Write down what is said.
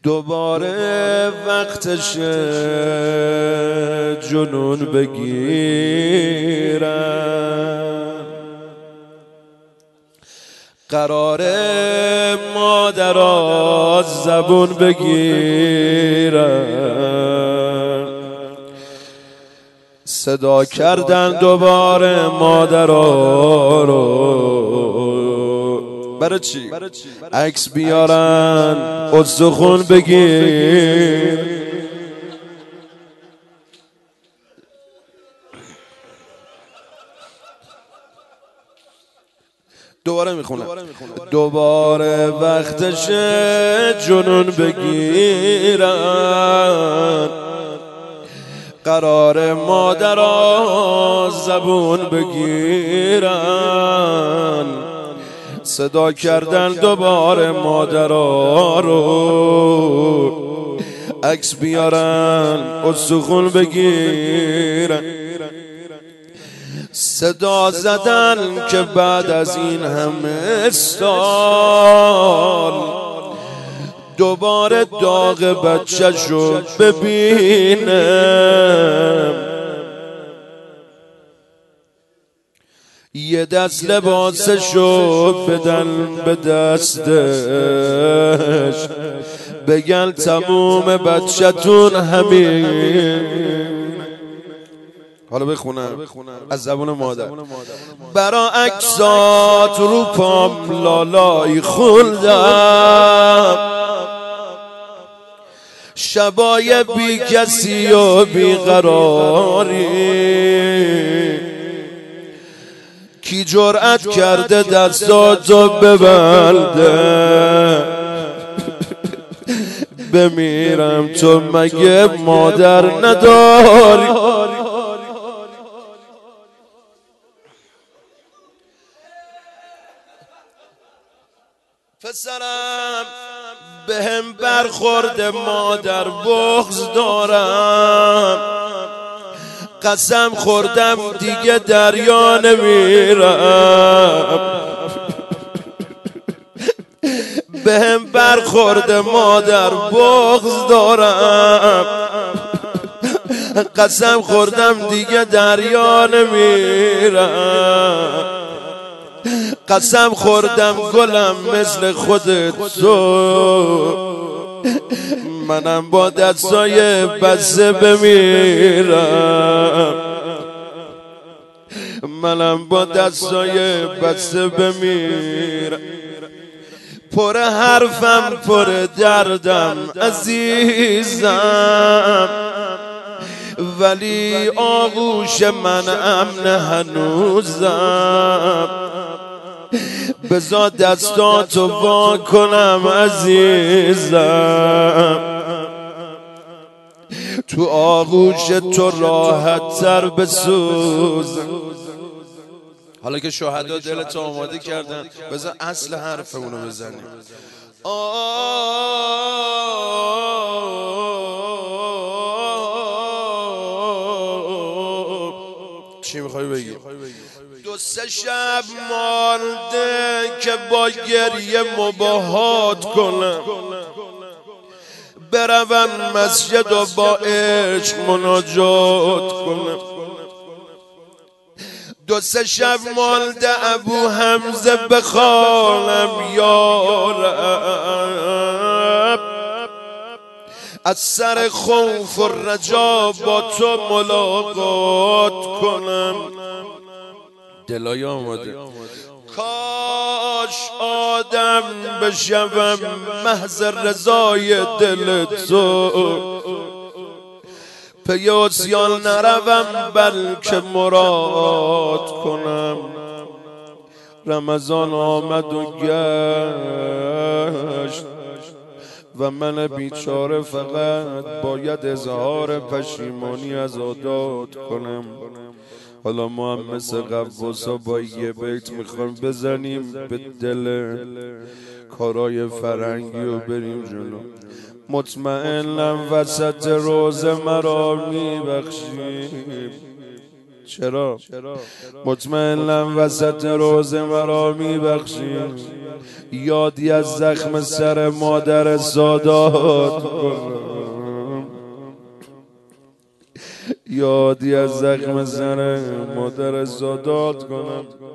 دوباره وقتش جنون بگیرم، قراره مادرها زبون بگیرن. صدا کردن دوباره مادرها رو، برای چی؟ عکس بیارن استخون بگیر. دوباره میخونم. دوباره وقتش جنون بگیرن، قرار مادرها زبون بگیرن. صدا کردن دوباره مادرها رو، عکس بیارن استخون بگیرن. صدا زدن که بعد از این همه سال دوباره داغ بچه‌شو ببینم. یه دست لباسشو بدن به دستش، بگن تموم بچه‌تون همین. حالا بخونم از زبون مادر. برا عکسات رو پام لالای خوندم، شبای بی کسی و بی قراری. کی جرأت کرده دستاتو ببنده، بمیرم تو مگه مادر نداری؟ پسرم بهم برخورد مادر بغض دارم، قسم خوردم دیگه دریا نمیرم. بهم برخورد مادر بغض دارم، قسم خوردم دیگه دریا نمیرم. قسم خوردم گلم مثل خودت تو، منم با دستای بسته بمیرم. منم با دستای بسته بمیرم. پر حرفم پر دردم عزیزم، ولی آغوش من امن هنوزم. بذار دستاتو وا کنم عزیزم، تو آغوش تو راحت تر بسوزم. حالا که شهدا دلت آماده کردن، بذار اصل حرفمونو بزنیم. چی میخوای بگی؟ دو سه شب مانده که با گریه مباهات کنم، بروم مسجد و با عشق مناجات کنم. دو سه شب مانده ابو حمزه بخوانم یا رب، از سر خوف و رجا با تو ملاقات کنم. دلای آماده. کاش آدم بشوم محض رضای دل تو، پی عصیان نروم بلکه مراد کنم. رمضان آمد و گشت و من بیچاره فقط باید اظهار پشیمانی از عادات کنم. حالا ما هم مثل غواصا با یه بیت میخوایم بزنیم به دل کارای فرنگی و بریم جلو. مطمئنم وسط روز مرا میبخشی، چرا مطمئنم وسط روزه مرا میبخشی، یادی از زخم سر مادر سادات کنم، یادی از زخم سر مادر سادات کنم.